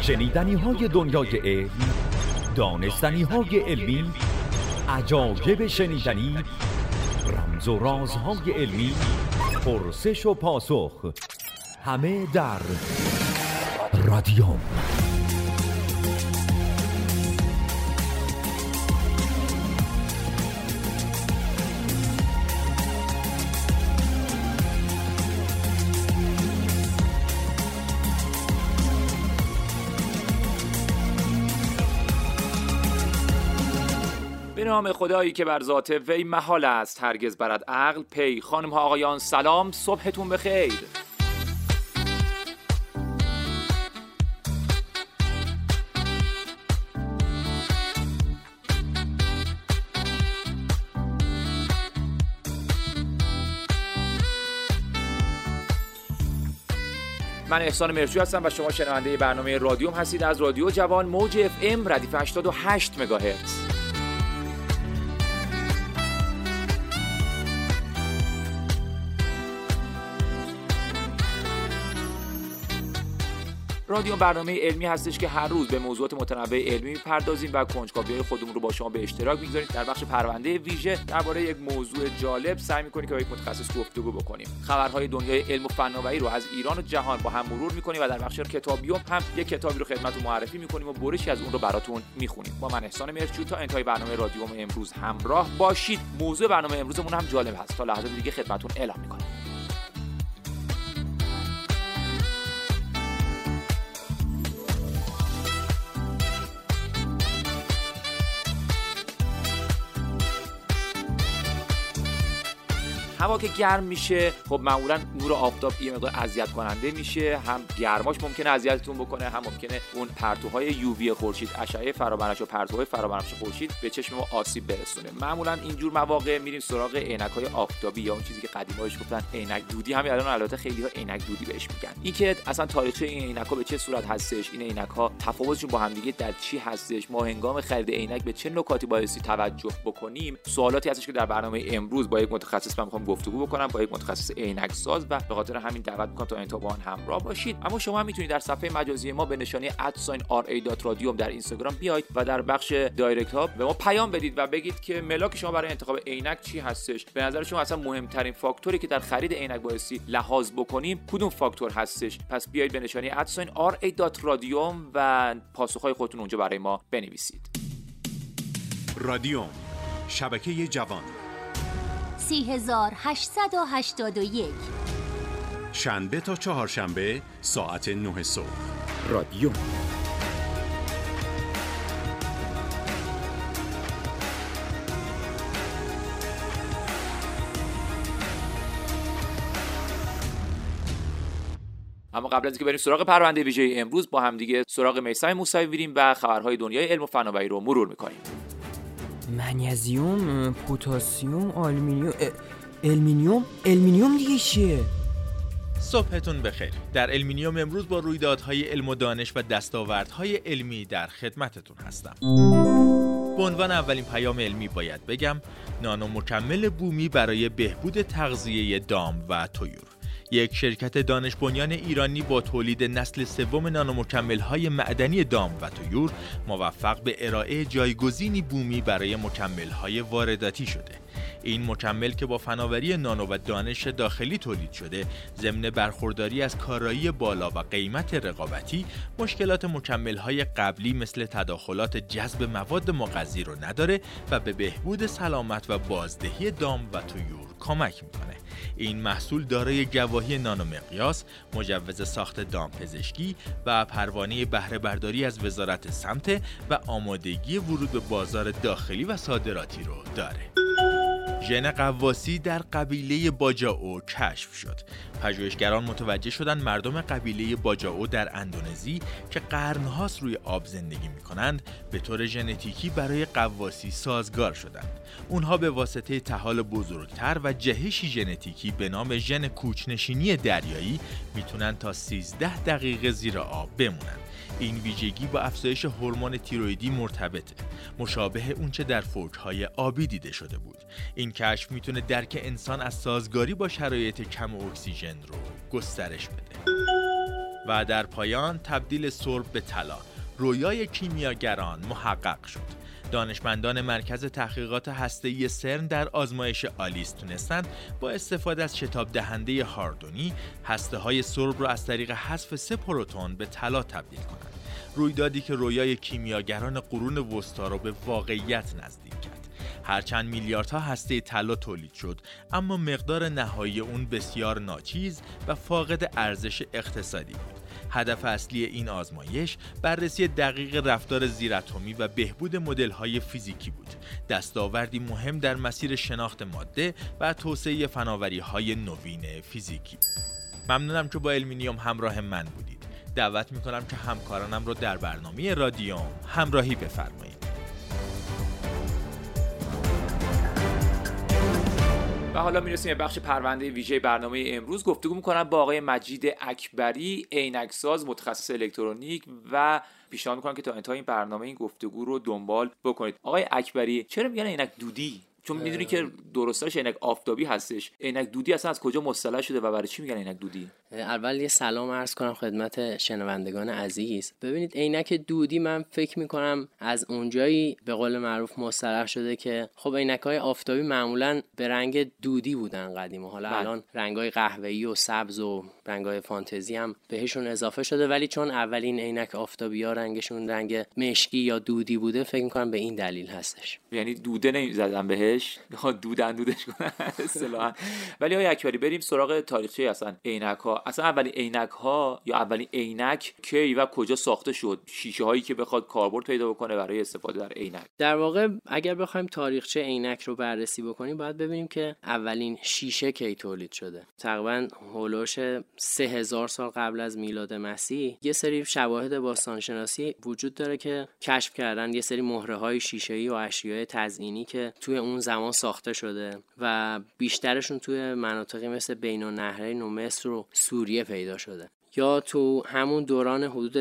شنیدنی های دنیای علم، دانستنی های علمی، عجایب شنیدنی، رمز و رازهای علمی، پرسش و پاسخ، همه در رادیوم. به نام خدایی که بر ذات وی محال است هرگز برد عقل پی. خانم ها آقایان سلام، صبحتون بخیر. من احسان مرجو هستم و شما شنونده برنامه رادیوم هستید از رادیو جوان موج FM ردیف 88 مگاهرتز. رادیو برنامه علمی هستش که هر روز به موضوعات متنوع علمی می‌پردازیم و کنجکاوی‌های خودمون رو با شما به اشتراک می‌گذاریم. در بخش پرونده ویژه درباره یک موضوع جالب سعی می‌کنیم که با یک متخصص گفتگو بکنیم. خبرهای دنیای علم و فناوری رو از ایران و جهان با هم مرور می‌کنیم و در بخش کتابیوم هم یک کتابی رو خدمتتون معرفی می‌کنیم و برشی از اون رو براتون می‌خونیم. با من احسان مرچو تا انتهای برنامه رادیوم امروز همراه باشید. موضوع برنامه امروزمون هم جالب هست. تا لحظات دیگه خدمتتون اعلام می‌کنم. هوا که گرم میشه خب معمولا نور آفتاب یه مقدار اذیت کننده میشه، هم گرماش ممکنه اذیتتون بکنه، هم ممکنه اون پرتوهای یووی خورشید، اشعه فرابنفش و پرتوهای فرابنفش خورشید به چشم ما آسیب برسونه. معمولا اینجور مواقع میریم سراغ عینک‌های آفتابی یا اون چیزی که قدیماش گفتن عینک دودی، همین الان البته خیلی‌ها عینک دودی بهش میگن. این که اصلا تاریخچه این عینک‌ها به چه صورت هستش، این عینک‌ها تفاوتشون با هم دیگه در چی هستش، ما هنگام خرید عینک به چه نکاتی بایستی توجه بکنیم، سوالاتی هستش که در برنامه امروز با یک متخصص می‌خوام گفتگو بکنم، با یک متخصص عینک ساز، و به خاطر همین دعوت میکنم تا انتها با آن همراه باشید. اما شما هم میتونید در صفحه مجازی ما به نشانی @ra.radiom در اینستاگرام بیاید و در بخش دایرکت ها به ما پیام بدید و بگید که ملاک شما برای انتخاب عینک چی هستش. به نظر شما اصلا مهمترین فاکتوری که در خرید عینک بایستی لحاظ بکنیم کدوم فاکتور هستش؟ پس بیاید به نشانی @ra.radiom و پاسخهای خودتون اونجا برای ما بنویسید. رادیوم، شبکه جوان، 3881 شنبه تا چهارشنبه ساعت 9 صبح. رادیوم. اما قبل از اینکه بریم سراغ پرونده ویژه امروز، با هم دیگه سراغ میثم موسوی میریم و خبرهای دنیای علم و فناوری رو مرور میکنیم. منیزیم، پتاسیم، المینیوم دیگه چیه؟ صبحتون بخیر. در المینیوم امروز با رویدادهای علم و دانش و دستاوردهای علمی در خدمتتون هستم. به عنوان اولین پیام علمی باید بگم نانو مکمل بومی برای بهبود تغذیه دام و طیور. یک شرکت دانش بنیان ایرانی با تولید نسل سوم نانومکمل‌های معدنی دام و طیور موفق به ارائه جایگزینی بومی برای مکمل‌های وارداتی شده. این مکمل که با فناوری نانو و دانش داخلی تولید شده، ضمن برخورداری از کارایی بالا و قیمت رقابتی، مشکلات مکمل‌های قبلی مثل تداخلات جذب مواد مغذی رو نداره و به بهبود سلامت و بازدهی دام و طیور کمک میکنه. این محصول دارای گواهی نانومقیاس، مجوز ساخت دامپزشکی و پروانه بهره برداری از وزارت سمت و آمادگی ورود به بازار داخلی و صادراتی رو داره. ژن قواسی در قبیله باجائو کشف شد. پژوهشگران متوجه شدند مردم قبیله باجائو در اندونزی که قرن‌هاست روی آب زندگی می‌کنند به طور ژنتیکی برای قواسی سازگار شدند. اونها به واسطه طحال بزرگتر و جهشی ژنتیکی به نام ژن کوچ‌نشینی دریایی میتونن تا 13 دقیقه زیر آب بمونن. این ویژگی با افزایش هورمون تیروئیدی مرتبطه، مشابه اونچه در فوک‌های آبی دیده شده بود. این کشف میتونه درک انسان از سازگاری با شرایط کم اکسیژن رو گسترش بده. و در پایان تبدیل سرب به طلا، رویای کیمیاگران محقق شد. دانشمندان مرکز تحقیقات هسته‌ای سرن در آزمایش آلیس تونستند با استفاده از شتاب دهنده هاردونی هسته‌های سرب را از طریق حذف 3 پروتون به طلا تبدیل کنند. رویدادی که رویای کیمیاگران قرون وسطا را به واقعیت نزدیک کرد. هرچند میلیاردها هسته طلا تولید شد، اما مقدار نهایی اون بسیار ناچیز و فاقد ارزش اقتصادی بود. هدف اصلی این آزمایش بررسی دقیق رفتار زیراتمی و بهبود مدل‌های فیزیکی بود. دستاوردی مهم در مسیر شناخت ماده و توسعه فناوری‌های نوین فیزیکی. ممنونم که با المینیوم همراه من بودید. دعوت می‌کنم که همکارانم رو در برنامه رادیوم همراهی بفرمایید. و حالا میرسیم به بخش پرونده ویژه برنامه امروز. گفتگو میکنم با آقای مجید اکبری، عینک‌ساز، متخصص الکترونیک، و پیشنهاد میکنم که تا انتهای این برنامه این گفتگو رو دنبال بکنید. آقای اکبری، چرا میگن عینک دودی؟ چون میدونی که درستش عینک آفتابی هستش. عینک دودی اصلا از کجا مصطلح شده و برای چی میگن عینک دودی؟ اول یه سلام عرض کنم خدمت شنوندگان عزیز. ببینید، عینک دودی من فکر میکنم از اونجایی به قول معروف مصطلح شده که خب عینک‌های آفتابی معمولاً به رنگ دودی بودن قدیم و حالا الان رنگ‌های قهوه‌ای و سبز و رنگ‌های فانتزی هم بهشون اضافه شده، ولی چون اولین عینک آفتابی‌ها رنگشون رنگ مشکی یا دودی بوده، فکر میکنم به این دلیل هستش. یعنی دوده نمی‌زدن بهش، دودش کنن اصطلاحاً. ولی آقای اکبری، بریم سراغ تاریخچه اصلا عینک‌ها. اصلا اولین عینک‌ها یا اولین عینک کی و کجا ساخته شد؟ شیشه‌هایی که بخواد کاربرد پیدا بکنه برای استفاده در عینک. در واقع اگر بخوایم تاریخچه عینک رو بررسی بکنیم، باید ببینیم که اولین شیشه کی تولید شده. تقریباً هولوش 3000 سال قبل از میلاد مسیح یه سری شواهد باستانشناسی وجود داره که کشف کردن یه سری مهره‌های شیشه‌ای و اشیاء تزئینی که توی اون زمان ساخته شده و بیشترشون توی مناطقی مثل بین‌النهرین و مصر و سوریه پیدا شده. یا تو همون دوران حدود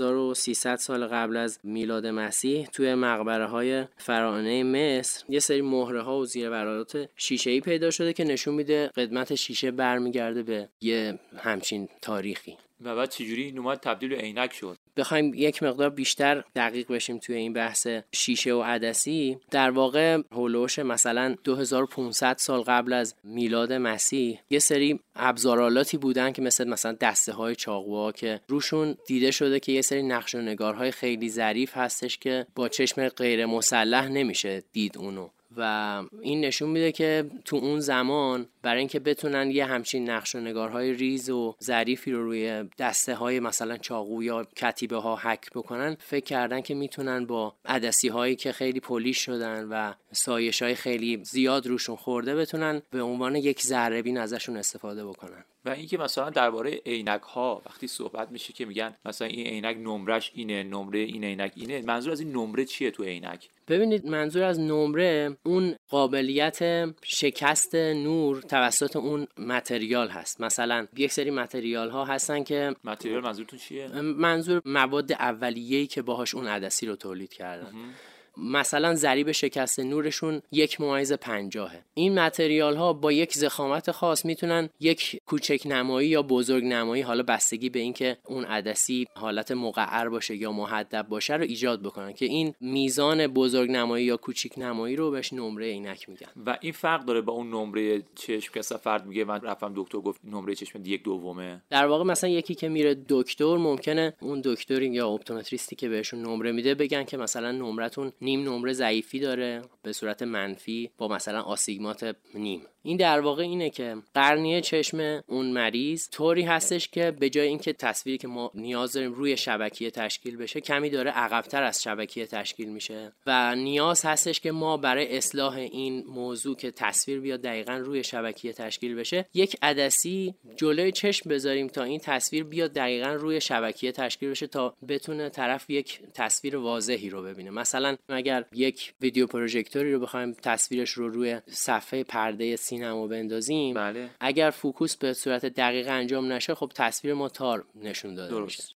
3300 سال قبل از میلاد مسیح توی مقبره‌های فرعونی مصر یه سری مهره‌ها و زیرورالات شیشه‌ای پیدا شده که نشون میده قدمت شیشه برمیگرده به یه همچین تاریخی. و بعد چجوری این اومد تبدیل به عینک شد؟ بخوایم یک مقدار بیشتر دقیق بشیم توی این بحث شیشه و عدسی، در واقع هولوش مثلا 2500 سال قبل از میلاد مسیح یه سری ابزارالاتی بودن که مثلا دسته های چاقوها که روشون دیده شده که یه سری نقش و نگارهای خیلی ظریف هستش که با چشم غیر مسلح نمیشه دید اونو، و این نشون میده که تو اون زمان برای اینکه بتونن یه همچین نقش و نگارهای ریز و ظریفی رو روی دسته های مثلا چاقو یا کتیبه ها حک بکنن، فکر کردن که میتونن با عدسی هایی که خیلی پولیش شدن و سایش های خیلی زیاد روشون خورده بتونن به عنوان یک ذره بین ازشون استفاده بکنن. و اینکه مثلا درباره عینک ها وقتی صحبت میشه که میگن مثلا این عینک نمرش اینه، نمره این عینک اینه، منظور از این نمره چیه تو عینک؟ ببینید، منظور از نمره اون قابلیت شکست نور توسط اون متریال هست. مثلا یک سری متریال ها هستن که متریال منظورتون چیه؟ منظور مواد اولیه‌ای که باهاش اون عدسی رو تولید کردن. مثلا ضریب شکست نورشون 1/50. این متریال ها با یک ضخامت خاص میتونن یک کوچک نمایی یا بزرگ نمایی، حالا بستگی به اینکه اون عدسی حالت مقعر باشه یا محدب باشه، رو ایجاد بکنن که این میزان بزرگ نمایی یا کوچیک نمایی رو بهش نمره عینک میگن. و این فرق داره با اون نمره چشم که فرد میگه من رفتم دکتر گفت نمره چشم 1/2. در واقع مثلا یکی که میره دکتر، ممکنه اون دکتری یا اپتومتریستی که بهشون نمره میده بگن که مثلا نمرتون نیم نمره ضعیفی داره به صورت منفی با مثلا آسیگمات نیم. این در واقع اینه که قرنیه چشم اون مریض طوری هستش که به جای اینکه تصویری که ما نیاز داریم روی شبکیه تشکیل بشه، کمی داره عقب‌تر از شبکیه تشکیل میشه و نیاز هستش که ما برای اصلاح این موضوع که تصویر بیاد دقیقاً روی شبکیه تشکیل بشه، یک عدسی جلوی چشم بذاریم تا این تصویر بیاد دقیقاً روی شبکیه تشکیل بشه تا بتونه طرف یک تصویر واضحی رو ببینه. مثلا اگر یک ویدیو پروژکتوری رو بخوایم تصویرش رو روی صفحه پرده سینما بندازیم، بله. اگر فوکوس به صورت دقیق انجام نشه، خب تصویر ما تار نشون داده میشه.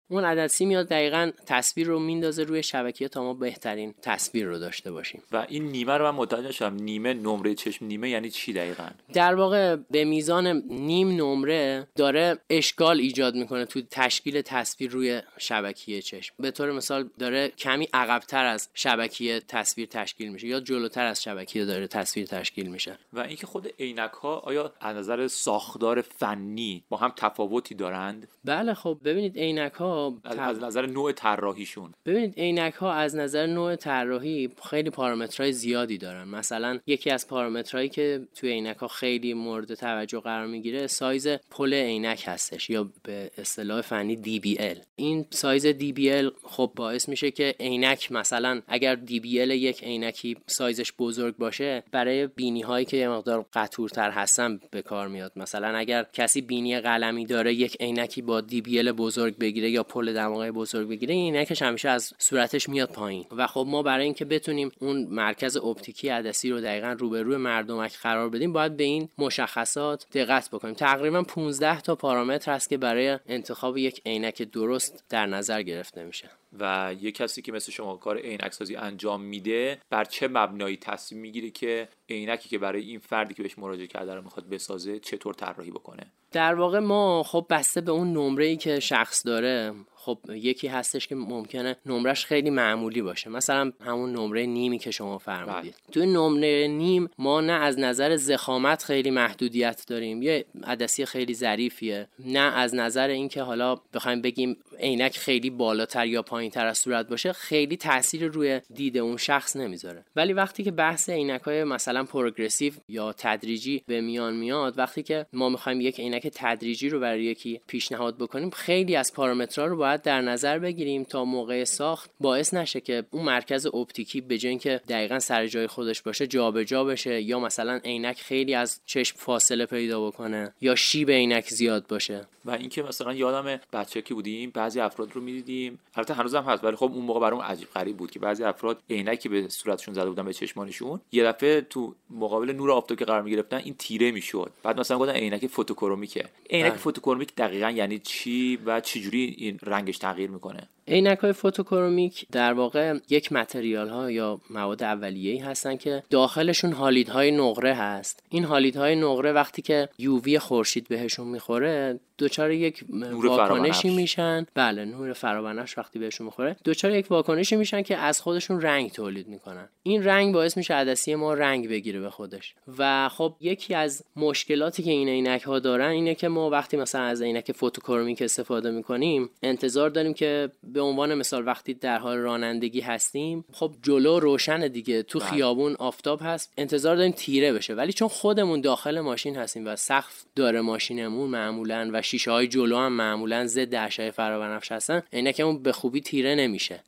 اون عدسی میاد دقیقاً تصویر رو میندازه روی شبکیه تا ما بهترین تصویر رو داشته باشیم. و این نیمه رو من متوجه نشدم، نیمه نمره چشم نیمه یعنی چی دقیقاً؟ در واقع به میزان نیم نمره داره اشکال ایجاد میکنه تو تشکیل تصویر روی شبکیه چشم. به طور مثال داره کمی عقب‌تر از شبکیه تصویر تشکیل میشه یا جلوتر از شبکیه داره تصویر تشکیل میشه. و اینکه خود عینک‌ها آیا از نظر ساختار فنی با هم تفاوتی دارند؟ بله خب ببینید عینک‌ها از نظر نوع طراحیشون، ببینید عینک‌ها از نظر نوع طراحی خیلی پارامترهای زیادی دارن. مثلا یکی از پارامترهایی که توی عینک‌ها خیلی مورد توجه قرار میگیره سایز پل عینک هستش یا به اصطلاح فنی DBL. این سایز DBL خب باعث میشه که عینک مثلا اگر DBL یک عینکی سایزش بزرگ باشه برای بینی‌هایی که یه مقدار قطورتر هستن به کار میاد. مثلا اگر کسی بینی قلمی داره یک عینکی با DBL بزرگ بگیره یا پل دماغه بزرگ بگیره این عینکش همیشه از صورتش میاد پایین و خب ما برای اینکه بتونیم اون مرکز اپتیکی عدسی رو دقیقاً روبروی مردمک قرار بدیم باید به این مشخصات دقت بکنیم. تقریبا 15 تا پارامتر هست که برای انتخاب یک عینک درست در نظر گرفته میشه. و یک کسی که مثل شما کار عینک سازی انجام میده بر چه مبنایی تصمیم میگیره که عینکی که برای این فردی که بهش مراجعه کرده رو میخواد بسازه چطور طراحی بکنه؟ در واقع ما خب بسته به اون نمره‌ای که شخص داره، خب یکی هستش که ممکنه نمرش خیلی معمولی باشه، مثلا همون نمره نیمی که شما فرمودید. توی نمره نیم ما نه از نظر ضخامت خیلی محدودیت داریم، یه عدسی خیلی ظریفیه، نه از نظر اینکه حالا بخوایم بگیم عینک خیلی بالاتر یا پایینتر از صورت باشه خیلی تأثیر روی دید اون شخص نمیذاره. ولی وقتی که بحث عینک‌های مثلا پروگرسیو یا تدریجی به میان میاد، وقتی که ما می‌خوایم یک عینک تدریجی رو برای یکی پیشنهاد بکنیم خیلی از پارامترها رو باید در نظر بگیریم تا موقع ساخت باعث نشه که اون مرکز اپتیکی به جای اینکه دقیقاً سر جای خودش باشه جابجا بشه یا مثلا عینک خیلی از چشم فاصله پیدا بکنه یا شیب عینک زیاد باشه. و اینکه مثلا یادم بچه که بودیم بعضی افراد رو می‌دیدیم، البته هنوزم هست ولی خب اون موقع برام عجیب غریب بود که بعضی افراد عینکی به صورتشون زده بودن به چشمانشون یه دفعه تو مقابل نور آفتاب که قرار می‌گرفتن این تیره میشد. بعد مثلا گفتن عینک فوتوکرومیکه. عینک فوتوکرومیک دقیقاً یعنی چی و چجوری این رنگش تغییر میکنه؟ عینک‌های فوتوکرومیک در واقع یک متریال‌ها یا مواد اولیه‌ای هستن که داخلشون هالیدهای نقره هست. این هالیدهای نقره وقتی که یووی خورشید بهشون میخوره دچار یک واکنشی میشن. بله، نور فرابنفش وقتی بهشون میخوره دچار یک واکنشی میشن که از خودشون رنگ تولید میکنن. این رنگ باعث میشه عدسی ما رنگ بگیره به خودش. و خب یکی از مشکلاتی که این عینک‌ها دارن اینه که ما وقتی مثلا از عینک فوتوکرومیک استفاده میکنیم انتظار داریم که به عنوان مثال وقتی در حال رانندگی هستیم خب جلو روشن دیگه، تو خیابون آفتاب هست، انتظار داریم تیره بشه، ولی چون خودمون داخل ماشین هستیم و سقف داره ماشینمون معمولاً و شیشه‌های جلو هم معمولاً ضد اشعه فرابنفش هستن عینکمون به خوبی تیره نمیشه.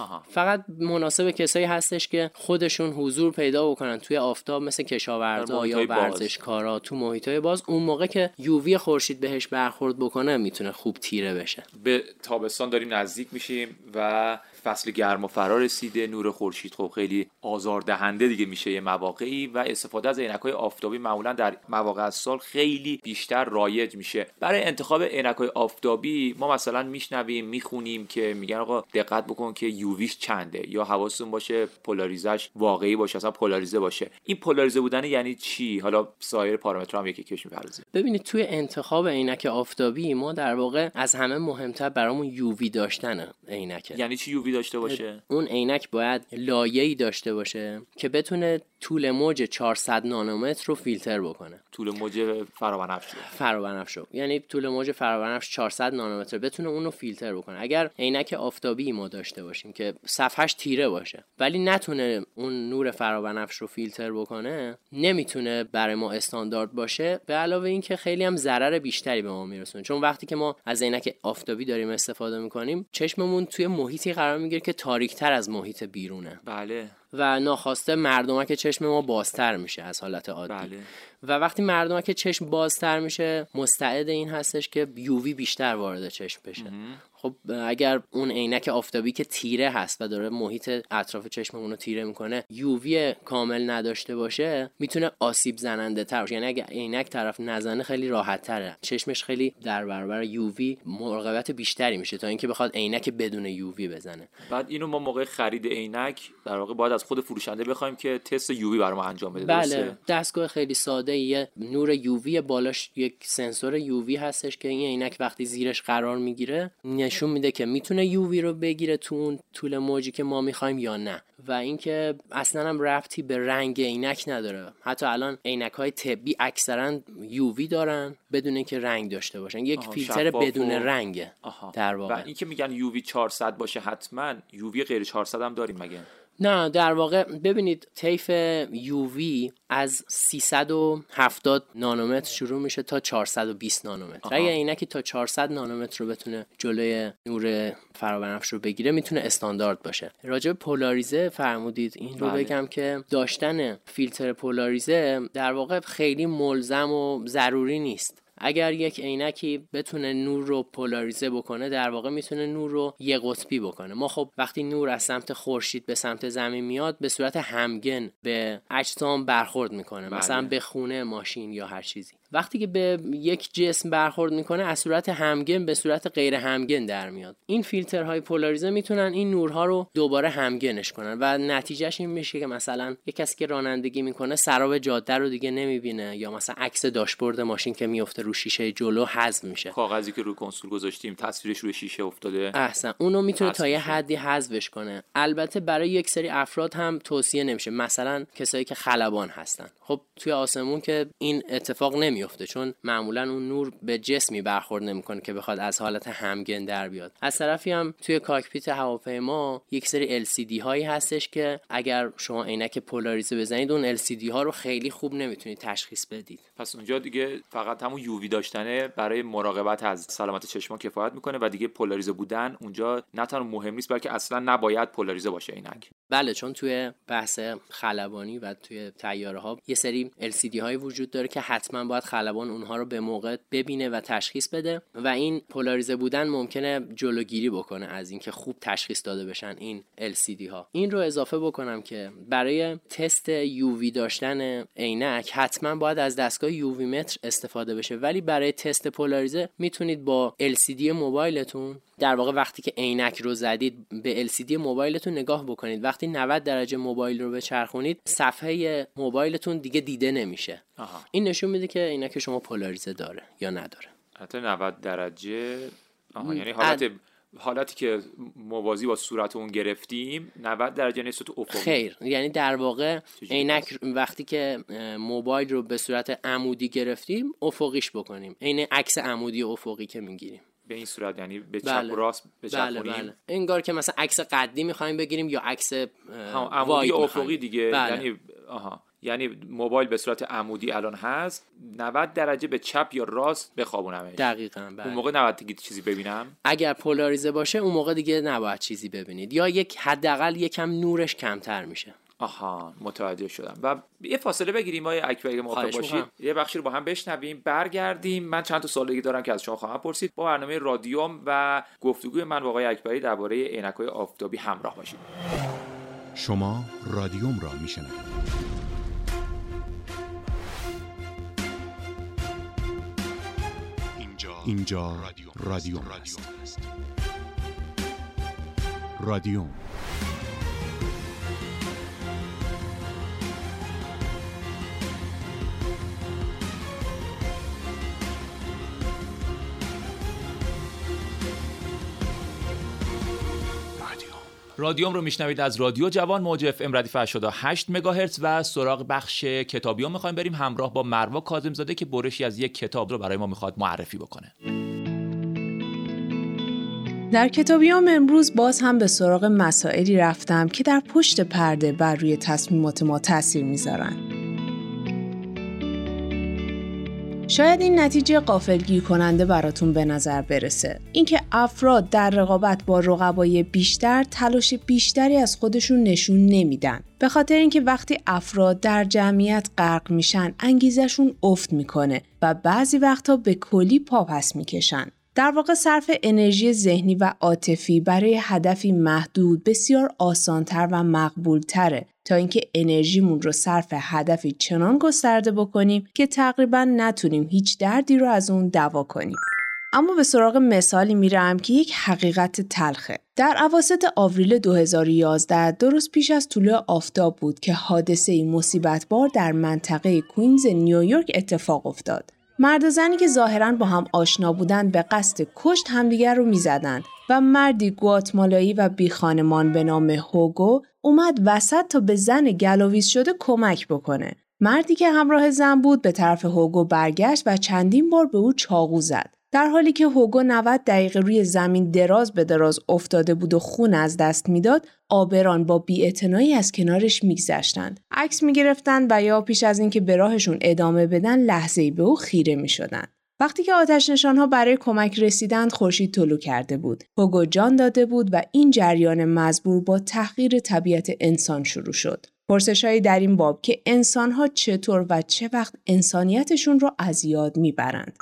فقط مناسب کسایی هستش که خودشون حضور پیدا بکنن توی آفتاب مثل کشاورزا یا ورزشکارا تو محیطای باز، اون موقع که یووی خورشید بهش برخورد بکنه میتونه خوب تیره بشه. به تابستان داریم نزدیک میشیم و فصل گرما فرا رسیده، نور خورشید خب خیلی آزاردهنده دیگه میشه یه مواقعی و استفاده از عینک‌های آفتابی معمولا در مواقع از سال خیلی بیشتر رایج میشه. برای انتخاب عینک‌های آفتابی ما مثلا میشنویم میخونیم که میگن آقا دقت بکن که یوویش چنده یا حواستون باشه پولاریزش واقعی باشه، اصلا پولاریزه باشه. این پولاریزه بودن یعنی چی؟ حالا سایر پارامترها هم یکی کش می‌پردازیم. ببینید توی انتخاب عینک آفتابی ما در واقع از همه مهمتر برامون یووی داشتنه عینک. یعنی چی یووی داشته باشه؟ اون عینک باید لایه‌ای داشته باشه که بتونه طول موج 400 نانومتر رو فیلتر بکنه. طول موج فرابنفش یعنی طول موج فرابنفش 400 نانومتر بتونه اون رو فیلتر بکنه. اگر عینک آفتابی ما داشته باشیم که صفحش تیره باشه ولی نتونه اون نور فرابنفش رو فیلتر بکنه نمیتونه برای ما استاندارد باشه. به علاوه این که خیلی هم ضرر بیشتری به ما میرسونه، چون وقتی که ما از عینک آفتابی داریم استفاده میکنیم چشممون توی محیطی قرار میگیره که تاریک‌تر از محیط بیرونه. بله. و ناخواسته مردمک چشم ما بازتر میشه از حالت عادی. بله. و وقتی مردمک چشم بازتر میشه مستعد این هستش که یووی بیشتر وارد چشم بشه. خب اگر اون عینک آفتابی که تیره هست و داره محیط اطراف چشممون رو تیره میکنه یووی کامل نداشته باشه میتونه آسیب زننده تر باشه. یعنی اگر عینک طرف نزنه خیلی راحت تره، چشمش خیلی در برابر یووی مراقبت بیشتری میشه تا اینکه بخواد عینک بدون یووی بزنه. بعد اینو ما موقع خرید عینک در واقع باید از خود فروشنده بخوایم که تست یووی برام انجام بده. بله، دستگاه خیلی ساده، یه نور یووی بالاش یک سنسور یووی هستش که این عینک وقتی زیرش قرار میگیره نشون میده که میتونه یووی رو بگیره تو اون طول موجی که ما میخوایم یا نه. و اینکه اصلا هم ربطی به رنگ عینک نداره. حتی الان عینک‌های طبی اکثرا یووی دارن بدون اینکه رنگ داشته باشن، یک فیلتر بدون رنگه در واقع. و اینکه میگن یووی 400 باشه حتما یووی غیر 400 هم داریم مگه؟ نه، در واقع ببینید طیف یووی از 370 نانومتر شروع میشه تا 420 نانومتر. اگه عینکی تا 400 نانومتر رو بتونه جلوی نور فرابنفش رو بگیره میتونه استاندارد باشه. راجع به پولاریزه فرمودید، این رو بگم که داشتن فیلتر پولاریزه در واقع خیلی ملزم و ضروری نیست. اگر یک عینکی بتونه نور رو پولاریزه بکنه در واقع میتونه نور رو یک قطبی بکنه. ما خب وقتی نور از سمت خورشید به سمت زمین میاد به صورت همگن به اجسام برخورد میکنه، مثلا به خونه، ماشین یا هر چیزی. وقتی که به یک جسم برخورد میکنه از صورت همگن به صورت غیر همگن در میاد. این فیلترهای پولاریزه میتونن این نورها رو دوباره همگنش کنن و نتیجهش این میشه که مثلا یک کسی که رانندگی میکنه سراب جاده رو دیگه نمیبینه، یا مثلا عکس داشبورد ماشین که میفته رو شیشه جلو حذف میشه. کاغذی که رو کنسول گذاشتیم تصویرش روی شیشه افتاده. احسن، اونو میتونه تا یه حدی حذفش کنه. البته برای یک سری افراد هم توصیه نمیشه، مثلا کسایی که خلبان هستن. خب توی آسمون که این اتفاق نمیفته چون معمولا اون نور به جسمی برخورد نمیکنه که بخواد از حالت همگن در بیاد. از طرفی هم توی کاکپیت هواپیما یک سری LCD هایی هستش که اگر شما عینک پولاریزه بزنید اون LCD ها رو خیلی خوب نمیتونید تشخیص بدید. پس اونجا دیگه فقط همون یووی داشتنه برای مراقبت از سلامت چشم کفایت میکنه و دیگه پولاریزه بودن اونجا نه تنها مهم نیست بلکه اصلا نباید پولاریزه باشه عینک. بله، چون توی بحث خلبانی و توی طیاره ها یه سری LCD هایی وجود داره که حتما باید خلبان اونها رو به موقع ببینه و تشخیص بده و این پولاریزه بودن ممکنه جلوگیری بکنه از اینکه خوب تشخیص داده بشن این LCD ها. این رو اضافه بکنم که برای تست یووی داشتن عینک حتما باید از دستگاه یووی متر استفاده بشه، ولی برای تست پولاریزه میتونید با LCD موبایلتون در واقع وقتی که عینک رو زدید به LCD موبایلتون نگاه بکنید. وقتی 90 درجه موبایل رو بچرخونید صفحه موبایلتون دیگه دیده نمیشه. این نشون میده که عینک شما پولاریزه داره یا نداره. حتی 90 درجه یعنی حالتی که موازی با صورت اون گرفتیم 90 درجه نیست تو افقی. خیر، یعنی در واقع عینک وقتی که موبایل رو به صورت عمودی گرفتیم افقیش بکنیم، عین عکس عمودی افقی که میگیریم به این صورت، یعنی به چپ و راست بچرخونیم. بله. انگار که مثلا عکس قدی می‌خوایم بگیریم یا عکس عمودی افقی دیگه. یعنی یعنی موبایل به صورت عمودی الان هست، 90 درجه به چپ یا راست بخوابونمش. دقیقاً. اون موقع نباید دیگه چیزی ببینم. اگر پولاریزه باشه اون موقع دیگه نباید چیزی ببینید یا یک حداقل یکم نورش کمتر میشه. متوجه شدم. و یه فاصله بگیریم آقای اکبری، موافق باشید یه بخشی رو با هم بشنویم، برگردیم. من چند تا سوال دیگه دارم که از شما خواهم پرسید. با برنامه رادیوم و گفتگوی من با آقای اکبری درباره عینک‌های آفتابی همراه باشید. شما رادیوم را میشنوید. اینجا رادیوم است. رادیوم. رادیوم رو میشنوید از رادیو جوان موج FM ردیف 88 مگاهرتز و سراغ بخش کتابیام میخوایم بریم همراه با مروه کاظم‌زاده که برشی از یک کتاب رو برای ما میخواد معرفی بکنه. در کتابیام امروز باز هم به سراغ مسائلی رفتم که در پشت پرده بر روی تصمیمات ما تأثیر میذارن. شاید این نتیجه غافلگیر کننده براتون به نظر برسه. اینکه افراد در رقابت با رقبای بیشتر تلاش بیشتری از خودشون نشون نمیدن. به خاطر اینکه وقتی افراد در جمعیت غرق میشن، انگیزشون افت میکنه و بعضی وقتا به کلی پا پس میکشن. در واقع صرف انرژی ذهنی و عاطفی برای هدفی محدود بسیار آسانتر و مقبولتره تا اینکه انرژیمون رو صرف هدفی چنان گسترده بکنیم که تقریباً نتونیم هیچ دردی رو از اون دوا کنیم. اما به سراغ مثالی میرم که یک حقیقت تلخه. در اواسط آوریل 2011 درست پیش از طلوع آفتاب بود که حادثه‌ای مصیبت‌بار در منطقه کوینز نیویورک اتفاق افتاد. مرد و زنی که ظاهراً با هم آشنا بودند به قصد کشت همدیگر رو می‌زدند و مردی گواتمالایی و بی خانمان به نام هوگو اومد وسط تا به زن گلاویز شده کمک بکنه. مردی که همراه زن بود به طرف هوگو برگشت و چندین بار به او چاقو زد. در حالی که هوگو 90 دقیقه روی زمین دراز به دراز افتاده بود و خون از دست میداد، آبران با بی‌اعتنایی از کنارش میگذشتند. عکس میگرفتند و یا پیش از اینکه به راهشون ادامه بدن لحظه‌ای به او خیره میشدند. وقتی که آتش نشانها برای کمک رسیدند، خورشید طلوع کرده بود. هوگو جان داده بود و این جریان مزبور با تحقیر طبیعت انسان شروع شد. پرسش‌هایی در این باب که انسان‌ها چطور و چه وقت انسانیتشون رو از یاد میبرند.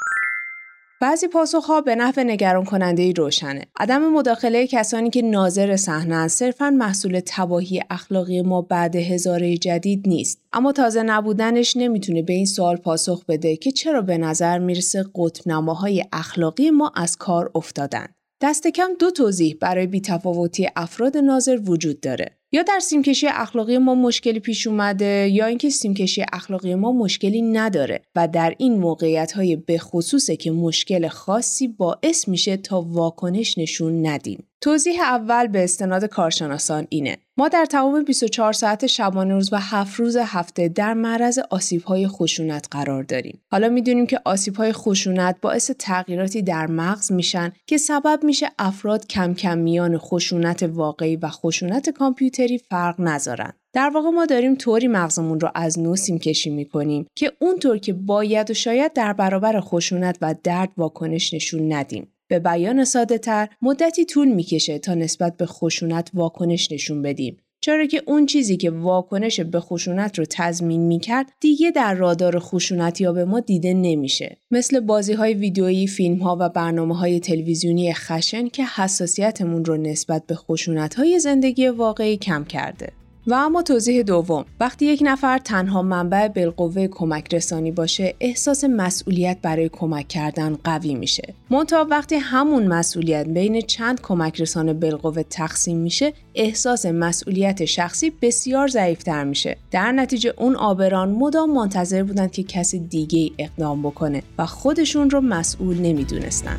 بعضی پاسخ‌ها به نحو نگران کننده‌ای روشنه. عدم مداخله کسانی که ناظر صحنه‌اند صرفاً محصول تباهی اخلاقی ما بعد هزاره جدید نیست. اما تازه نبودنش نمیتونه به این سوال پاسخ بده که چرا به نظر میرسه قطب‌نماهای اخلاقی ما از کار افتادن. دست کم 2 توضیح برای بی‌تفاوتی افراد ناظر وجود داره. یا در سیمکشی اخلاقی ما مشکلی پیش اومده یا اینکه سیمکشی اخلاقی ما مشکلی نداره و در این موقعیت‌های به خصوصه که مشکل خاصی باعث میشه تا واکنش نشون ندیم. توضیح اول به استناد کارشناسان اینه: ما در تمام 24 ساعت شبانه روز و 7 روز هفته در معرض آسیب‌های خشونت قرار داریم. حالا میدونیم که آسیب‌های خشونت باعث تغییراتی در مغز میشن که سبب میشه افراد کم کم میان خشونت واقعی و خشونت کامپیوتری فرق نذارن. در واقع ما داریم طوری مغزمون رو از نو سیم‌کشی می‌کنیم که اونطور که باید و شاید در برابر خشونت و درد واکنش نشون ندیم. به بیان ساده‌تر، مدتی طول می‌کشه تا نسبت به خشونت واکنش نشون بدیم. چرا که اون چیزی که واکنش به خشونت رو تضمین می‌کرد دیگه در رادار خشونتی‌ها به ما دیده نمیشه. مثل بازی‌های ویدیویی، فیلم‌ها و برنامه‌های تلویزیونی خشن که حساسیتمون رو نسبت به خشونت‌های زندگی واقعی کم کرده. و اما توضیح دوم، وقتی یک نفر تنها منبع بالقوه کمک رسانی باشه، احساس مسئولیت برای کمک کردن قوی میشه. منتها وقتی همون مسئولیت بین چند کمک رسان بالقوه تقسیم میشه، احساس مسئولیت شخصی بسیار ضعیف‌تر میشه. در نتیجه اون آبران مدام منتظر بودن که کسی دیگه‌ای اقدام بکنه و خودشون رو مسئول نمیدونستن.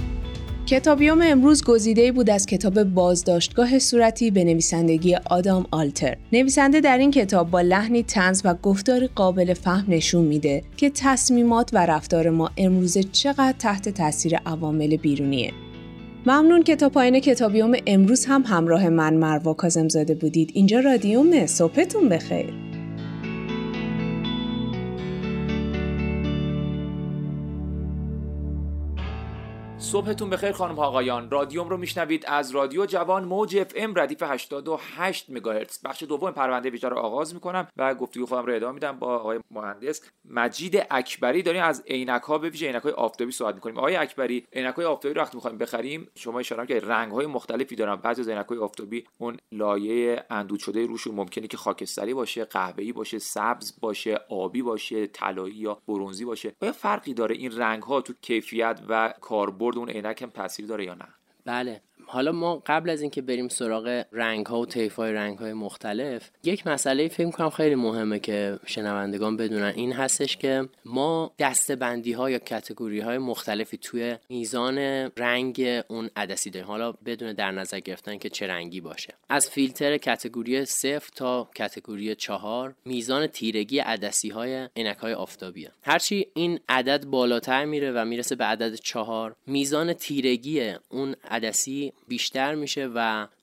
کتابیوم امروز گزیده‌ای بود از کتاب بازداشتگاه صورتی به نویسندگی آدام آلتر. نویسنده در این کتاب با لحنی طنز و گفتاری قابل فهم نشون میده که تصمیمات و رفتار ما امروزه چقدر تحت تاثیر عوامل بیرونیه. ممنون که تا پایان کتابیوم امروز هم همراه من مروه کاظم‌زاده بودید. اینجا رادیومه. صبحتون بخیر. صبحتون بخیر خانم ها آقایان. رادیوم رو میشنوید از رادیو جوان موج اف ام ردیف 88 مگاهرتز. بخش دوم پرونده ویژه رو آغاز میکنم و گفتگو خودم رو ادامه میدم با آقای مهندس مجید اکبری. داریم از عینک ها به ویژه عینک های آفتابی صحبت میکنیم. آقای اکبری، عینک های آفتابی رو وقتی میخوایم بخریم شما اشاره کردید رنگ های مختلفی دارن. بعضی از عینک های آفتابی اون لایه اندود شده روشون ممکنه که خاکستری باشه، قهوه‌ای باشه، سبز باشه، آبی باشه، طلایی یا برنزی باشه. آیا فرقی داره این رنگ ها تو کیفیت و کاربرد اون عینک هم تاثیر داره یا نه؟ بله. حالا ما قبل از اینکه بریم سراغ رنگ‌ها و طیف‌های رنگ‌های مختلف، یک مسئله فکر می‌کنم خیلی مهمه که شنوندگان بدونن، این هستش که ما دسته‌بندی‌ها یا کاتگوری‌های مختلفی توی میزان رنگ اون عدسی داریم. حالا بدون در نظر گرفتن که چه رنگی باشه. از فیلتر کاتگوری 0 تا کاتگوری 4 میزان تیرگی عدسی‌های عینک‌های آفتابیه. هرچی این عدد بالاتر میره و میرسه به عدد 4، میزان تیرگی اون عدسی بیشتر میشه و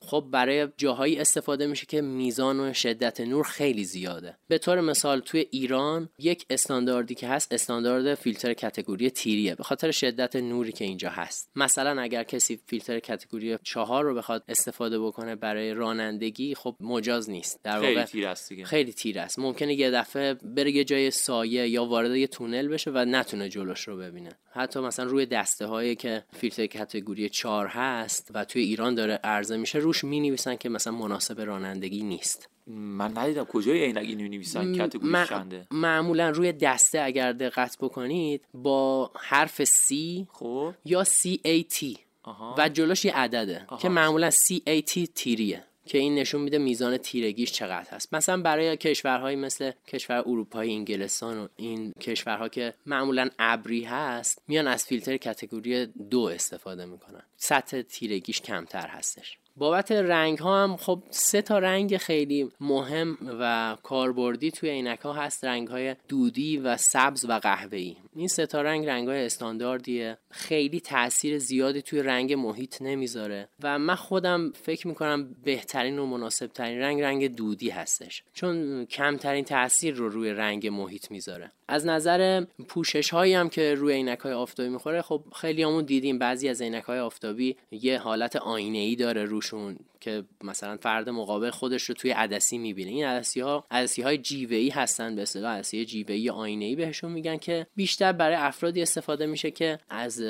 خب برای جاهایی استفاده میشه که میزان و شدت نور خیلی زیاده. به طور مثال توی ایران یک استانداردی که هست استاندارد فیلتر کاتگوری تیریه، به خاطر شدت نوری که اینجا هست. مثلا اگر کسی فیلتر کاتگوری 4 رو بخواد استفاده بکنه برای رانندگی، خب مجاز نیست، در واقع خیلی تیر است دیگه. خیلی تیر است. ممکنه یه دفعه بره یه جای سایه یا وارد یه تونل بشه و نتونه جلوش رو ببینه. حتی مثلا روی دسته هایی که فیلتر کاتگوری 4 هست و توی ایران داره عرضه میشه، روش می‌نویسن که مثلا مناسب رانندگی نیست. من ندیدم کجای عینک اینو می‌نویسن کاتگوری چنده. معمولا روی دسته اگر دقت بکنید با حرف C خب یا CAT و جلوش یه عدده که معمولا CAT تیریه که این نشون میده میزان تیرگیش چقدر هست. مثلا برای کشورهایی مثل کشور اروپایی، انگلستان و این کشورها که معمولا ابری هست، میان از فیلتر کاتگوری 2 استفاده میکنن، سطح تیرگیش کمتر هستش. بابت رنگ ها هم خب 3 تا رنگ خیلی مهم و کاربردی توی عینک ها هست، رنگ های دودی و سبز و قهوه‌ای. این 3 تا رنگ های استانداردیه، خیلی تأثیر زیادی توی رنگ محیط نمیذاره و من خودم فکر میکنم بهترین و مناسب ترین رنگ دودی هستش، چون کمترین تأثیر رو روی رنگ محیط میذاره. از نظر پوشش هایی هم که روی عینک های آفتابی میخوره، خب خیلی همون دیدیم بعضی از عینک های آفتابی یه حالت آینه‌ای داره روشون که مثلا فرد مقابل خودش رو توی عدسی میبینه. این عدسی های جیوه‌ای هستن، به اصطلاح عدسی جیوه‌ای آینه‌ای بهشون میگن، که بیشتر برای افرادی استفاده میشه که از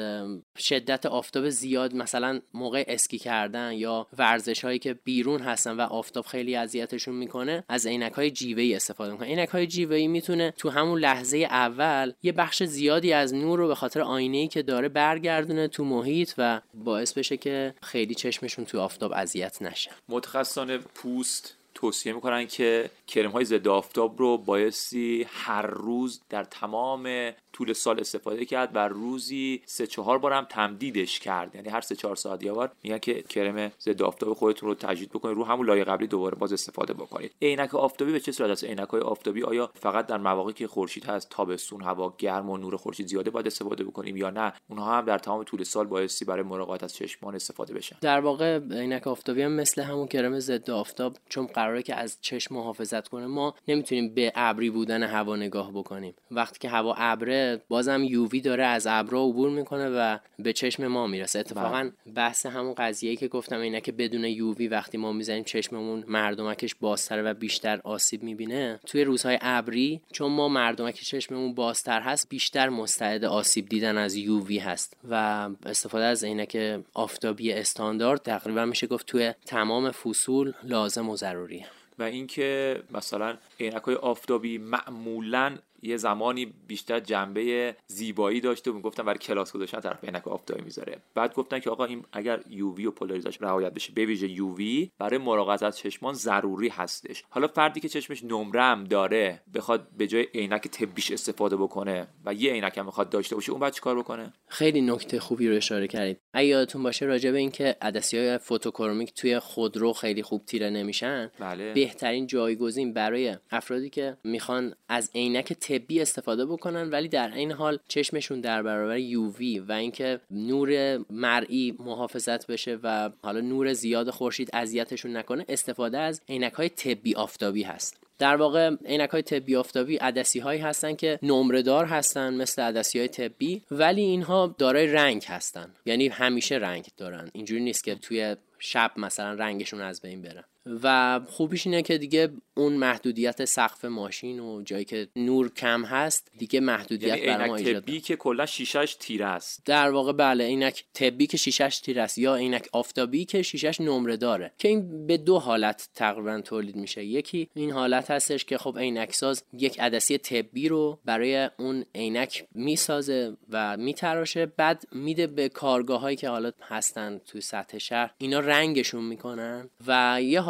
شدت آفتاب زیاد مثلا موقع اسکی کردن یا ورزش هایی که بیرون هستن و آفتاب خیلی اذیتشون میکنه، از عینک های جیوه‌ای استفاده میکنن. عینک های جیوه‌ای میتونه تو همون لحظه اول یه بخش زیادی از نور رو به خاطر آینه‌ای که داره برگردونه تو محیط و باعث بشه که خیلی چشمشون تو آفتاب اذیت نشه. متخصصان پوست توصیه میکنن که کرم های ضد آفتاب رو بایستی هر روز در تمام طول سال استفاده کرد و روزی 3-4 بار هم تمدیدش کرد، یعنی هر 3-4 ساعت یه بار میگن که کرم ضد آفتاب خودتون رو تجدید بکنید، رو همون لایه قبلی دوباره باز استفاده بکنید. عینک آفتابی به چه صورت است؟ عینک های آفتابی آیا فقط در مواقعی که خورشید هست، تابستون هوا گرم و نور خورشید زیاده باید استفاده بکنیم، یا نه اونها هم در تمام طول سال بایستی برای مراقبت از چشمان استفاده بشن؟ در واقع عینک آفتابی هم مثل همون کرم ضد آفتاب، چون قراره که از چشم محافظت کنه، ما نمیتونیم به ابری بودن هوا نگاه بکنیم. وقتی که هوا ابره، بازم یووی داره از ابرا عبور میکنه و به چشم ما میرسه. اتفاقا بحث همون قضیه‌ای که گفتم، اینه که بدون یووی وقتی ما میزنیم چشممون مردمکش بازتر و بیشتر آسیب میبینه. توی روزهای ابری چون ما مردمک چشممون بازتر هست، بیشتر مستعد آسیب دیدن از یووی هست و استفاده از عینک آفتابی استاندارد تقریبا میشه گفت توی تمام فصول لازم و ضروریه. و اینکه مثلا عینک‌های آفتابی معمولاً یه زمانی بیشتر جنبه زیبایی داشته و میگفتن برای کلاس گذاشتن طرف عینک آفتابی میذاره، بعد گفتن که آقا این اگر یووی و پولاریزاش رعایت بشه، به ویژه یووی برای مراقبت از چشمان ضروری هستش. حالا فردی که چشمش نمره هم داره بخواد به جای عینک طبیش استفاده بکنه و یه عینک هم بخواد داشته باشه، اون بعد چیکار بکنه؟ خیلی نکته خوبی رو اشاره کردید. اگه یادتون باشه راجع به این که عدسی‌های فوتوکرومیک توی خودرو خیلی خوب تیره نمیشن، بله. بهترین جایگزین برای افرادی که میخوان از عینک طبی استفاده بکنن ولی در این حال چشمشون در برابر یووی و اینکه نور مرئی محافظت بشه و حالا نور زیاد خورشید اذیتشون نکنه، استفاده از عینک‌های طبی آفتابی هست. در واقع عینک‌های طبی آفتابی عدسی‌هایی هستن که نمره‌دار هستن مثل عدسی‌های طبی، ولی اینها دارای رنگ هستن، یعنی همیشه رنگ دارن. اینجوری نیست که توی شب مثلا رنگشون از بین بره. و خوبیش اینه که دیگه اون محدودیت سقف ماشین و جایی که نور کم هست دیگه محدودیت یعنی برای ما ایجاد عینک طبی که کلا شیشه‌اش تیره است. در واقع بله، عینک طبی که شیشه‌اش تیره است یا عینک آفتابی که شیشه‌اش نمره داره، که این به 2 حالت تقریبا تولید میشه. یکی این حالت هستش که خب عینک ساز یک عدسی طبی رو برای اون عینک میسازه و میتراشه، بعد میده به کارگاه‌هایی که حالا هستن تو سطح شهر، اینا رنگشون میکنن. و یه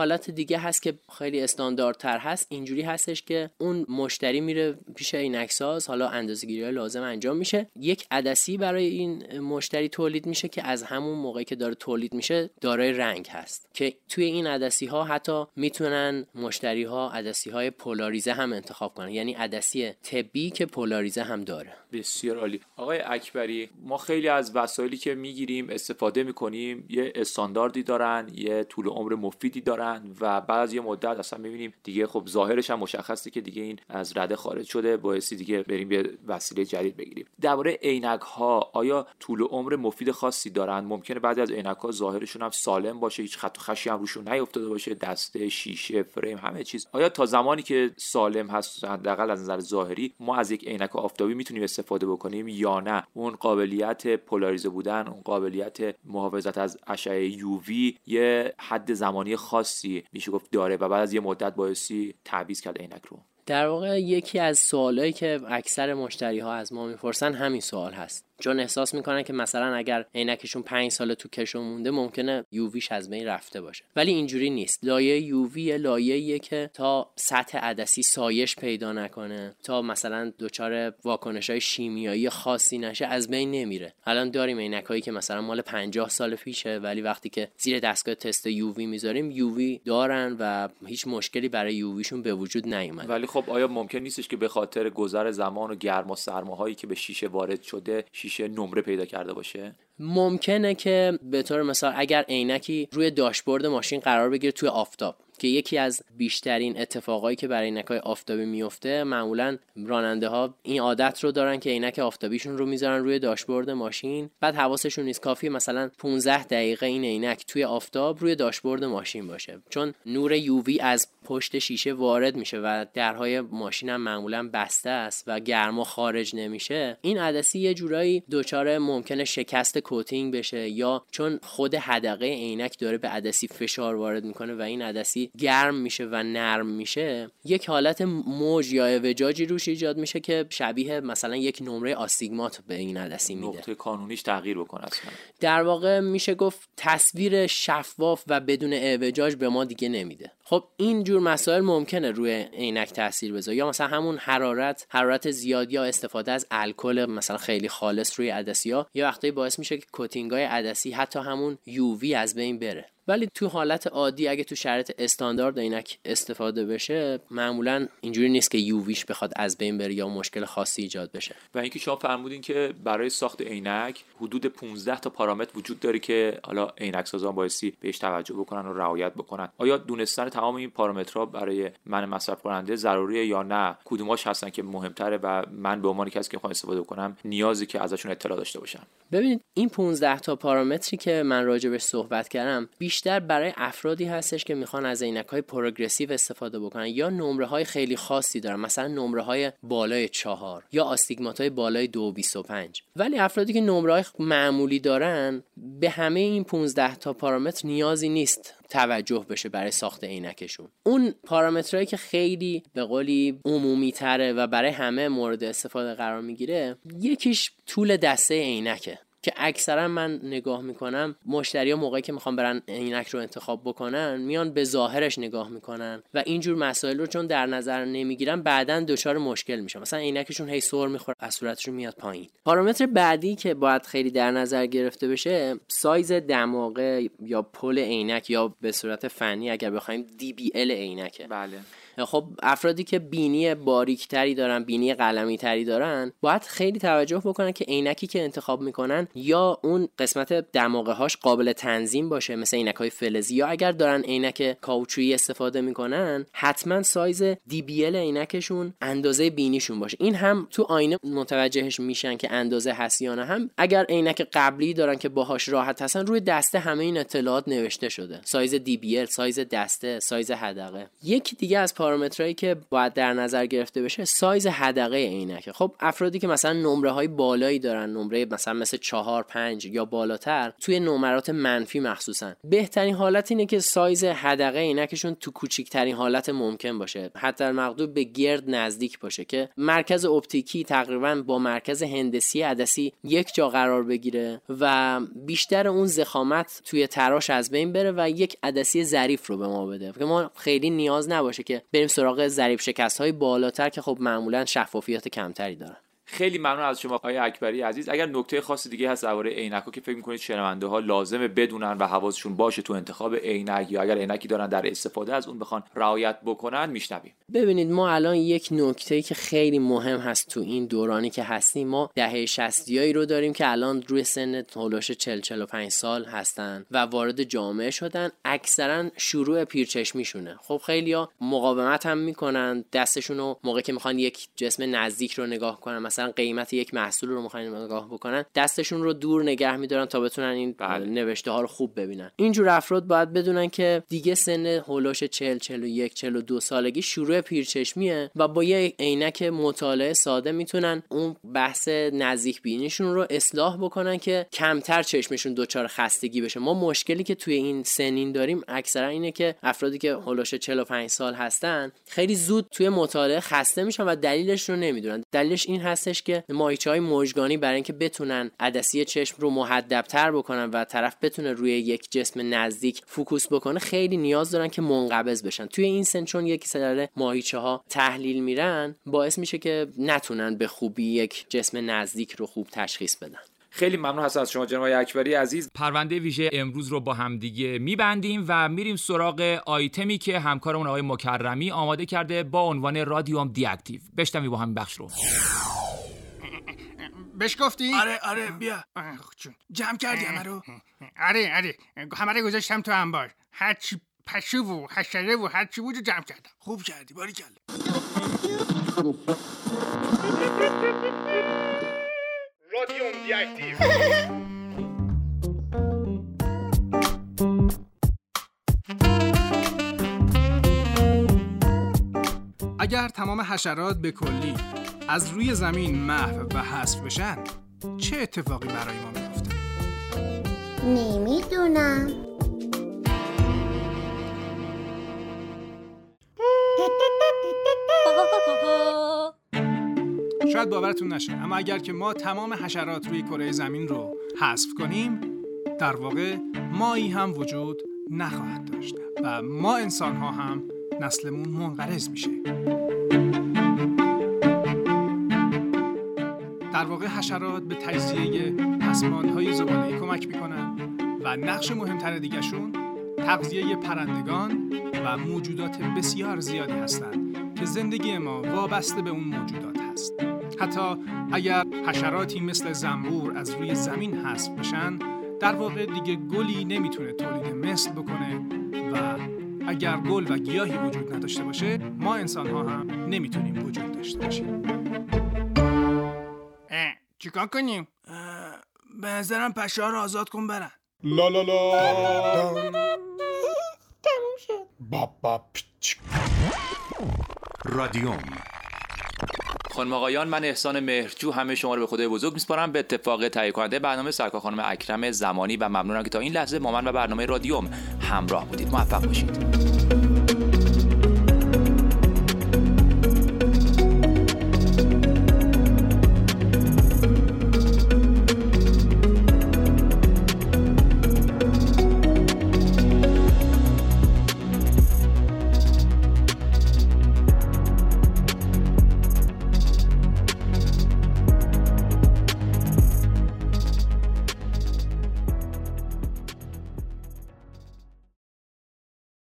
حالت دیگه هست که خیلی استانداردتر هست، اینجوری هستش که اون مشتری میره پیش عینک‌ساز، حالا اندازه‌گیری‌های لازم انجام میشه، یک عدسی برای این مشتری تولید میشه که از همون موقعی که داره تولید میشه دارای رنگ هست، که توی این عدسی‌ها حتی میتونن مشتری‌ها عدسی‌های پولاریزه هم انتخاب کنن، یعنی عدسی طبی که پولاریزه هم داره. بسیار عالی. آقای اکبری، ما خیلی از وسایلی که میگیریم استفاده میکنیم یه استانداردی دارن، یه طول عمر مفیدی دارن و بعد از یه مدت اصلا میبینیم دیگه خب ظاهرش هم مشخصه که دیگه این از رده خارج شده، باعثی دیگه بریم یه وسیله جدید بگیریم. درباره عینک ها آیا طول عمر مفید خاصی دارن؟ ممکنه بعضی از عینک ها ظاهرشون هم سالم باشه، هیچ خط و خشی هم روشون نیافتاده باشه، دسته، شیشه، فریم، همه چیز. آیا تا زمانی که سالم هست حداقل از نظر ظاهری ما از یک عینک آفتابی میتونیم استفاده بکنیم یا نه اون قابلیت پولاریزه بودن، اون قابلیت محافظت از اشعه یووی یه حد زمانی خاصی میشه گفت داره و بعد از یه مدت باعثی تعویض کرد عینک رو؟ در واقع یکی از سوالایی که اکثر مشتری‌ها از ما میپرسن همین سوال هست، چون احساس میکنن که مثلا اگر عینکشون 5 سال تو کشو مونده ممکنه یوویش از بین رفته باشه، ولی اینجوری نیست. لایه یووی لایه‌ایه که تا سطح عدسی سایش پیدا نکنه، تا مثلا دچار واکنش‌های شیمیایی خاصی نشه، از بین نمیره. الان داریم عینکایی که مثلا مال 50 سال پیشه ولی وقتی که زیر دستگاه تست یووی میذاریم یووی دارن و هیچ مشکلی برای یوویشون به وجود نیومده. ولی خب آیا ممکن نیستش که به خاطر گذر زمان و گرما سرماهایی که به شیشه وارد شده شیشه نمره پیدا کرده باشه؟ ممکنه که به طور مثال اگر عینکی روی داشبورد ماشین قرار بگیره توی آفتاب، که یکی از بیشترین اتفاقایی که برای عینک‌های آفتابی میفته، معمولا راننده‌ها این عادت رو دارن که عینک آفتابیشون رو میذارن روی داشبورد ماشین، بعد حواسشون نیست، کافیه مثلا 15 دقیقه این عینک توی آفتاب روی داشبورد ماشین باشه، چون نور یووی از پشت شیشه وارد میشه و درهای ماشین هم معمولا بسته است و گرما خارج نمیشه. این عدسی یه جورایی دچار ممکنه شکست کوتینگ بشه، یا چون خود حدقه عینک داره به عدسی فشار وارد میکنه و این عدسی گرم میشه و نرم میشه، یک حالت موج یا اعوجاجی روش ایجاد میشه که شبیه مثلا یک نمره آستیگمات به این عدسی میده. نقطه کانونیش تغییر بکنه اصلا. در واقع میشه گفت تصویر شفاف و بدون اعوجاج به ما دیگه نمیده. خب این جور مسائل ممکنه روی عینک تاثیر بذاره، یا مثلا همون حرارت زیاد یا استفاده از الکل مثلا خیلی خالص روی عدسی‌ها یه وقتایی باعث میشه که کوتینگ‌های عدسی حتی همون یووی از بین بره. ولی تو حالت عادی اگه تو شرایط استاندارد عینک استفاده بشه معمولا اینجوری نیست که یوویش بخواد از بین بره یا مشکل خاصی ایجاد بشه. و اینکه شما فرمودین که برای ساخت عینک حدود 15 تا پارامتر وجود داره که حالا عینک سازان بایستی بهش توجه بکنن و رعایت بکنن. آیا دونستن تمام این پارامترها برای من مصرف کننده ضروریه یا نه؟ کدوماش هستن که مهمتره و من به عنوان کسی که میخوام استفاده کنم نیازی که ازشون اطلاع داشته باشم؟ ببینید این 15 تا پارامتری که من راجع بهش صحبت کردم بیشتر برای افرادی هستش که میخوان از عینک‌های پروگرسیو استفاده بکنن یا نمره‌های خیلی خاصی دارن، مثلا نمره‌های بالای 4 یا آستیگمات‌های بالای 2.25. ولی افرادی که نمره‌های معمولی دارن به همه این 15 تا پارامتر نیازی نیست توجه بشه برای ساخت عینکشون. اون پارامترهایی که خیلی به قولی عمومی تره و برای همه مورد استفاده قرار میگیره، یکیش طول دسته عینکه که اکثرا من نگاه میکنم مشتری‌ها موقعی که میخوان برن عینک رو انتخاب بکنن میان به ظاهرش نگاه میکنن و اینجور مسائل رو چون در نظر نمیگیرن بعداً دچار مشکل میشن، مثلا عینکشون هی سر میخوره، از صورتشون میاد پایین. پارامتر بعدی که باید خیلی در نظر گرفته بشه سایز دماغه یا پل عینک یا به صورت فنی اگر بخوایم DBL عینکه. بله. خب افرادی که بینی باریکتری دارن، بینی قلمی تری دارن، باید خیلی توجه بکنن که عینکی که انتخاب میکنن یا اون قسمت دماغه هاش قابل تنظیم باشه مثل عینک‌های فلزی، یا اگر دارن عینک کاوچویی استفاده میکنن حتما سایز DBL عینکشون اندازه بینیشون باشه. این هم تو آینه متوجهش میشن که اندازه هست یا نه. هم اگر عینک قبلی دارن که باهاش راحت هستن روی دسته همه این اطلاعات نوشته شده، سایز DBL، سایز دسته، سایز حدقه. یک دیگه از پارامترهایی که باید در نظر گرفته بشه سایز حدقه عینکه. خب افرادی که مثلا نمره‌های بالایی دارن، نمره مثل 4 5 یا بالاتر، توی نمرات منفی مخصوصا بهترین حالت اینه که سایز حدقه عینکشون تو کوچکترین حالت ممکن باشه، حتی المقدور به گرد نزدیک باشه که مرکز اپتیکی تقریبا با مرکز هندسی عدسی یک جا قرار بگیره و بیشتر اون ضخامت توی تراش از بین بره و یک عدسی ظریف رو به ما بده که ما خیلی نیاز نباشه که بریم سراغ ظریف شکست‌های بالاتر که خب معمولا شفافیت کمتری دارن. خیلی ممنون از شما آقای اکبری عزیز. اگر نکته خاصی دیگه هست درباره عینک‌ها که فکر می‌کنید شنونده ها لازمه بدونن و حواسشون باشه تو انتخاب عینک، یا اگر عینکی دارن در استفاده از اون بخوان رعایت بکنن، میشنویم. ببینید ما الان یک نکته‌ای که خیلی مهم هست تو این دورانی که هستیم، ما دهه 60ایی رو داریم که الان روی سن هولوش 40-45 سال هستن و وارد جامعه شدن، اکثرا شروع پیرچشمیشونه. خب خیلیا مقاومت هم میکنن، دستشون رو موقعی که میخوان یک جسم نزدیک رو نگاه کنن، مثلا قیمت یک محصول رو میخوان نگاه بکنن، دستشون رو دور نگه میدارن تا بتونن این نوشته ها رو خوب ببینن. اینجور افراد باید بدونن که دیگه سن هولوش 40-41-42 سالگی شروع پیرچشمیه و با یه عینک مطالعه ساده میتونن اون بحث نزدیک بینیشون رو اصلاح بکنن که کمتر چشمشون دچار خستگی بشه. ما مشکلی که توی این سنین داریم اکثرا اینه که افرادی که هولوش 45 سال هستن خیلی زود توی مطالعه خسته میشن و دلیلش رو نمیدونن. دلیلش این هستش که ماهیچه‌های مژگانی برای اینکه بتونن عدسی چشم رو مهدب‌تر بکنن و طرف بتونه روی یک جسم نزدیک فوکوس بکنه، خیلی نیاز دارن که منقبض بشن. توی این سن چون یک سری ماهیچه‌ها تحلیل میرن، باعث میشه که نتونن به خوبی یک جسم نزدیک رو خوب تشخیص بدن. خیلی ممنون هستم از شما جناب اکبری عزیز. پرونده ویژه امروز رو با هم دیگه میبندیم و میریم سراغ آیتمی که همکارمون آقای مکرمی آماده کرده با عنوان رادیوم دی اکتیو. بشنویم با همین بخش رو. بهش گفتی؟ آره بیا. چون جمع کردی همه رو؟ آره همه رو گذاشتم تو انبار. هرچی پشو و حشره و هرچی بود جمع کردم. خوب کردی، باریکلا. رادیوم دی اکتیو. اگر تمام حشرات به کلی از روی زمین محو و حذف بشن، چه اتفاقی برای ما میفته؟ نمیدونم. شاید باورتون نشه، اما اگر که ما تمام حشرات روی کره زمین رو حذف کنیم، در واقع مایی هم وجود نخواهد داشت و ما انسان ها هم نسلمون منقرض میشه. در واقع حشرات به تجزیه پسماندهای زباله‌ای کمک میکنن و نقش مهمتر دیگه‌شون تغذیه پرندگان و موجودات بسیار زیادی هستند که زندگی ما وابسته به اون موجودات هست. حتی اگر حشراتی مثل زنبور از روی زمین حذف بشن، در واقع دیگه گلی نمیتونه تولید مثل بکنه و اگر گل و گیاهی وجود نداشته باشه، ما انسان ها هم نمیتونیم وجود داشته باشیم. چیکار کنیم؟ به نظرم پشه ها رو آزاد کن برن. لا لا لا. تموم شد. بابا پیچ. رادیوم. خانم آقایان، من احسان مهرجو همه شما رو به خدای بزرگ میسپارم. به اتفاق تهیه کننده برنامه سرکار خانم اکرم زمانی و ممنونم که تا این لحظه با من و برنامه رادیوم همراه بودید. موفق باشید.